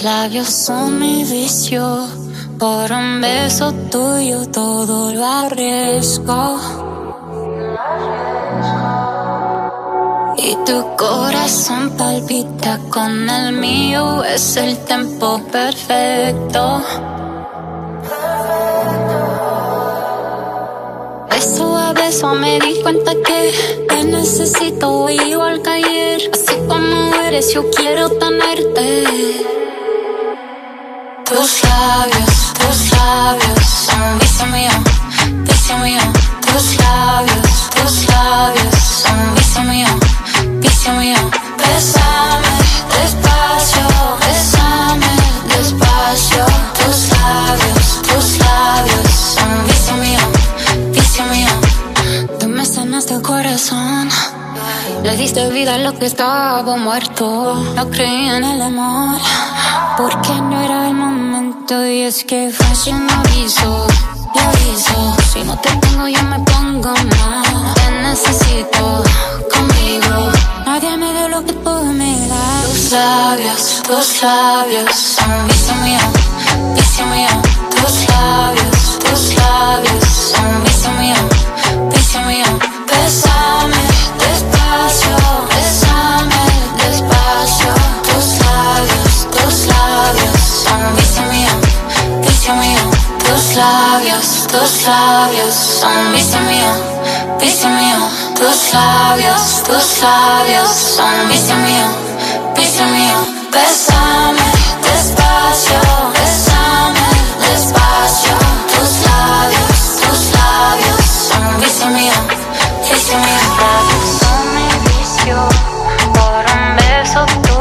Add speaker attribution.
Speaker 1: labios son mi vicio. Por un beso tuyo todo lo arriesgo. Y tu corazón palpita con el mío, es el tempo perfecto. Beso a beso me di cuenta que te necesito igual que ayer. Así como eres yo quiero tenerte. Tus labios son vicio mío, vicio mío. Tus labios son vicio mío, vicio mío. Bésame despacio, bésame despacio. Tus labios son vicio mío, vicio mío. Tú me sanaste el corazón, le diste vida a lo que estaba muerto. No creí en el amor, porque no era el momento. Y es que fácil me aviso. Si no te tengo yo me pongo mal. Te necesito conmigo. Nadie me dio lo que tú me das. Tus labios son vicio mío, vicio mío. Tus labios son vicio mío, vicio mío. Bésame despacio, bésame despacio. Tus labios son vicio mío, vicio mío. Tus labios son vicio mío, vicio mío. Tus labios son vicio mío, vicio mío. Bésame despacio, bésame despacio. Tus labios son vicio mío, vicio mío. Son mi vicio, por un beso tuyo.